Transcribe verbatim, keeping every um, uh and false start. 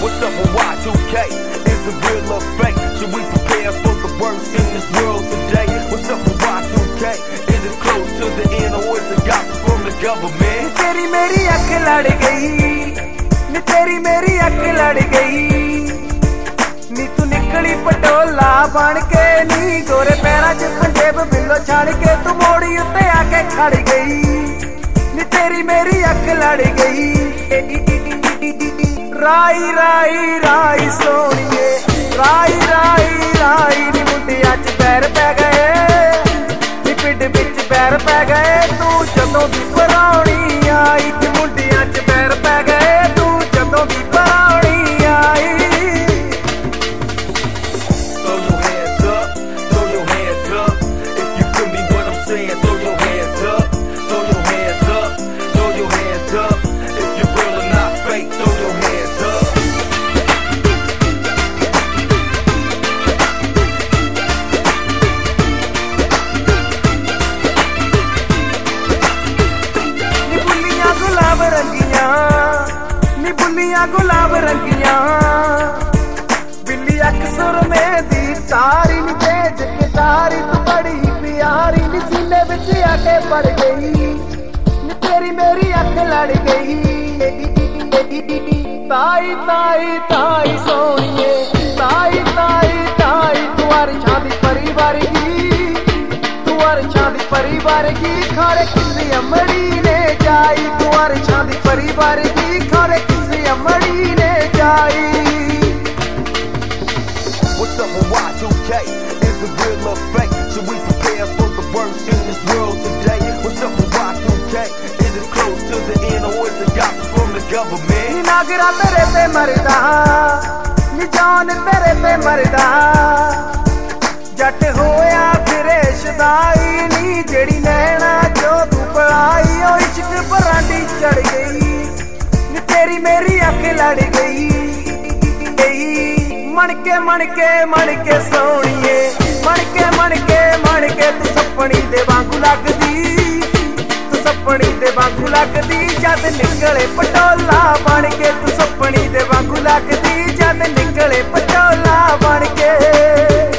What's up with Y two K? Is it real or fake? Should we prepare for the worst in this world today? What's up with Y two K? Is it close to the end or is it gossip from the government? तेरी मेरी अख लड़ गई नी तेरी मेरी अख लड़ गई नी तू निकली पटोला बन के नी गोरे पैरां च पंजेब बिल्लो छड़ के तू मोड़ी उत्ते आके खड़ गई नी तेरी मेरी अख लड़ गई राई राई राई सोनिए राई राई राई नी मुंडियां च पैर पै गए नी पिंड विच पैर पै गए तू जदों दी पराउणी आई नी मुंडियां च पैर पै गए तू जदों दी पराउणी आई Throw your hands up, throw your hands up. If you feel me what I'm saying, throw your hands up, throw your hands up, throw your hands up. If you're real or not fake, throw your hands up. नी बुल्लियां गुलाब रंगियां नी बुल्लियां गुलाब रंगियां बिल्ली अक्सर में दी तारी नी तेज के तारी तू बड़ी प्यारी नी सीने विच आके पड़ गई नी तेरी मेरी अख लड़ गई ताई ताई ताई सोनिए ताई ताई ताई तू अर्शां दी परिवार की तू अर्शां दी परिवार की खड़े किसी अमड़ी ने जाई तू अर्शां दी परिवार की खड़े किसी अमड़ी ने जाई What's up with Y two K? Is it real or fake? Should we prepare for the worst in this world today? What's up with Y two K? Is it close to the end or is it gossip from the government? नी नागरा तेरे पे मरदा नी जान तेरे पे मरदा जट होया फिरे Shaddai नी जेड़ी नैना जो तू पढ़ाई ओ इश्क परांडी चढ़ गई नी तेरी मेरी अख लड़ गई मणके मणके मणके सोनिए मणके मणके मणके तू सपनी दे वांगू लगदी तू सपनी दे वांगू लगदी जद निकले पटोला बन के तू सपनी दे वांगू लगदी जद निकले पटोला बन के